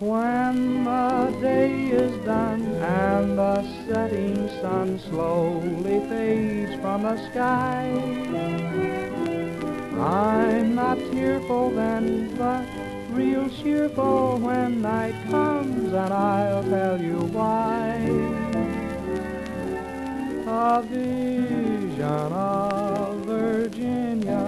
When the day is done and the setting sun slowly fades from the sky, I'm not tearful then, but real cheerful when night comes, and I'll tell you why. A vision of Virginia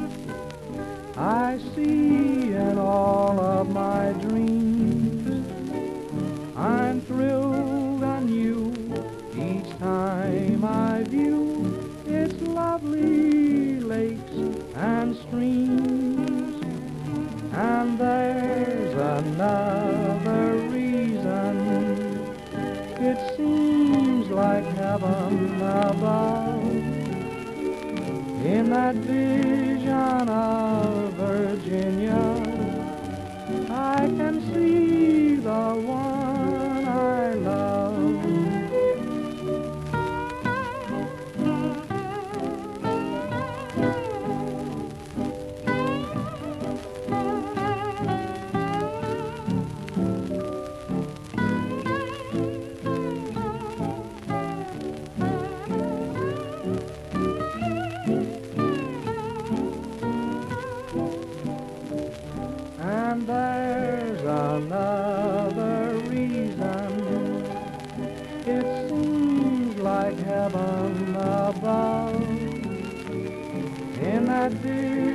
I see in all of my dreams. I'm thrilled anew each time I view its lovely lakes and streams. And there's another reason it seems like heaven above. In that vision of Virginia, I can see the one I love. And there's another reason it seems like heaven above. In that